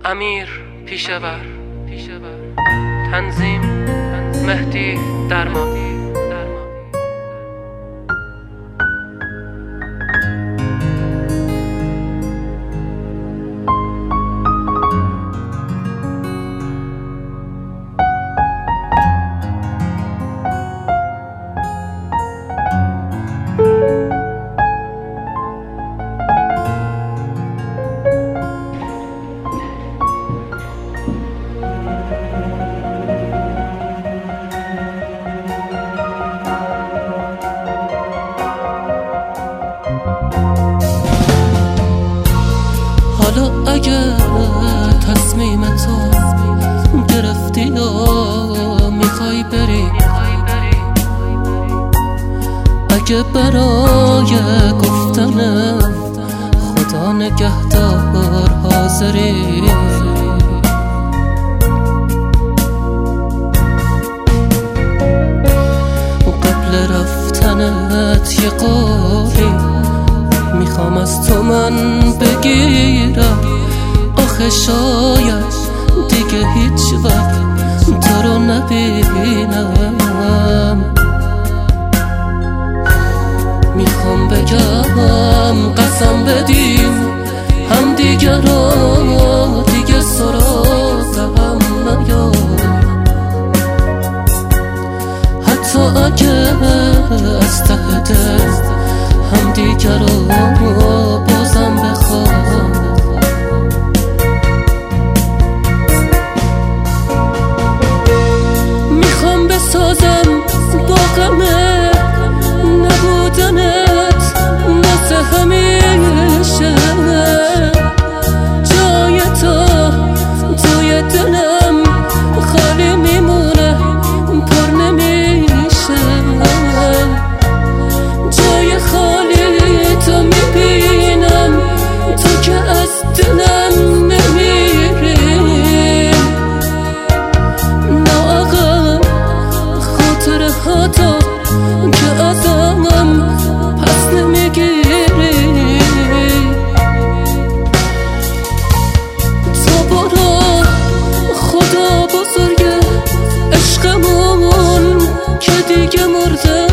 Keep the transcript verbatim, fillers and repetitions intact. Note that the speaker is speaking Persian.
امیر پیشور، تنظیم مهدی درمان. حالا اگه تصمیم تو گرفتی یا میخوای بری، اگه برای گفتن خدا نگهدار حاضری، قبل رفتنت یه قولی میخوام از تو من بگیرم. آخه شاید دیگه هیچ وقت تو رو نبینم. میخوام بگم قسم بدیم هم دیگه رو دیگه سراغم نیاد، حتی اگه از ته دل هم دیگر رو بازم بخوام. میخوام بسازم با غمه نبودنت مثل همیشه، جای تو توی دلم خالی میمونه پر نمیشه. جای خالی تو میبینم تو که از دلم نمیری. نه آقا خاطره ها تو که ازم پس نمیگیری. تو برو خدا بزرگه عشقمون که دیگه مرده.